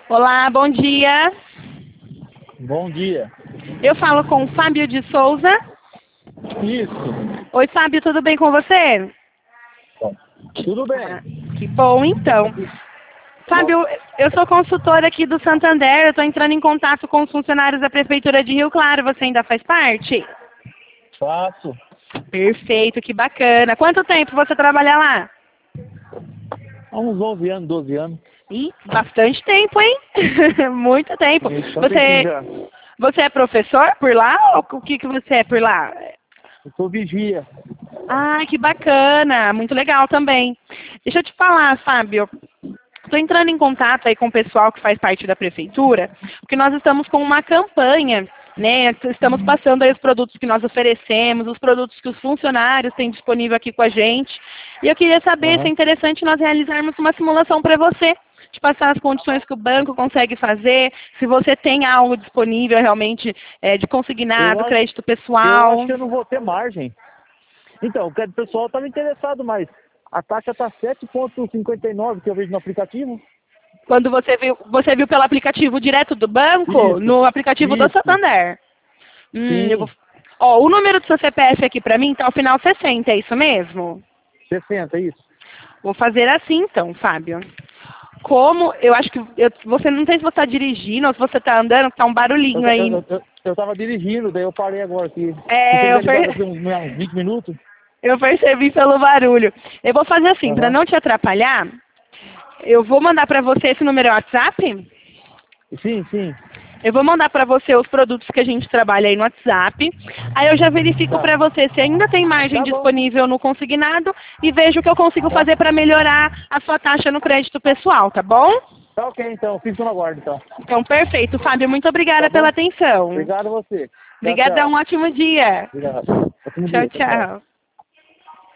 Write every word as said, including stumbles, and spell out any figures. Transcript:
Olá, bom dia. Bom dia. Eu falo com o Fábio de Souza. Isso. Oi, Fábio, tudo bem com você? Bom, tudo Ah, bem. que bom, então. Fábio, eu sou consultora aqui do Santander, eu estou entrando em contato com os funcionários da Prefeitura de Rio Claro, você ainda faz parte? Faço. Perfeito, que bacana. Quanto tempo você trabalha lá? Há uns onze anos, doze anos. Ih, bastante tempo, hein? Muito tempo. Isso, tá um tempinho Você, já. você é professor por lá ou o que, que você é por lá? Eu sou vigia. Ah, que bacana, muito legal também. Deixa eu te falar, Fábio. Estou entrando em contato aí com o pessoal que faz parte da prefeitura, porque nós estamos com uma campanha, né? Estamos passando aí os produtos que nós oferecemos, os produtos que os funcionários têm disponível aqui com a gente. E eu queria saber se é Aham. interessante nós realizarmos uma simulação para você, de passar as condições que o banco consegue fazer, se você tem algo disponível realmente é, de Eu consignado, acho, crédito eu acho pessoal. que eu não vou ter margem. Então, o que- o pessoal estava interessado, mas a taxa está sete vírgula cinquenta e nove que eu vejo no aplicativo. Quando você viu, você viu pelo aplicativo direto do banco, Isso. no aplicativo do Isso. Santander. Hum, eu vou... Sim. Ó, o número do seu C P F aqui pra mim tá ao final sessenta, é isso mesmo? sessenta, isso. Vou fazer assim então, Fábio. Como, eu acho que, eu, você não sei se você tá dirigindo ou se você tá andando, que tá um Eu, barulhinho ta- eu, aí. eu, eu, eu tava dirigindo, daí eu parei agora aqui. Você É, tinha eu, ligado per... aqui uns, uns vinte minutos? eu percebi pelo barulho. Eu vou fazer assim, pra Aham. não te atrapalhar, eu vou mandar pra você esse número é WhatsApp? Sim, sim. Eu vou mandar para você os produtos que a gente trabalha aí no WhatsApp. Aí eu já verifico Tá. para você se ainda tem margem Tá bom. disponível no consignado e vejo o que eu consigo Tá. fazer para melhorar a sua taxa no crédito pessoal, tá bom? Tá ok, então. Fico no aguardo, então. Então, perfeito. Fábio, muito Tá obrigada pela bom? atenção. Obrigado a você. Tchau, Obrigada, tchau. um ótimo dia. Obrigado. Ótimo Tchau, dia. Tchau, tchau. tchau.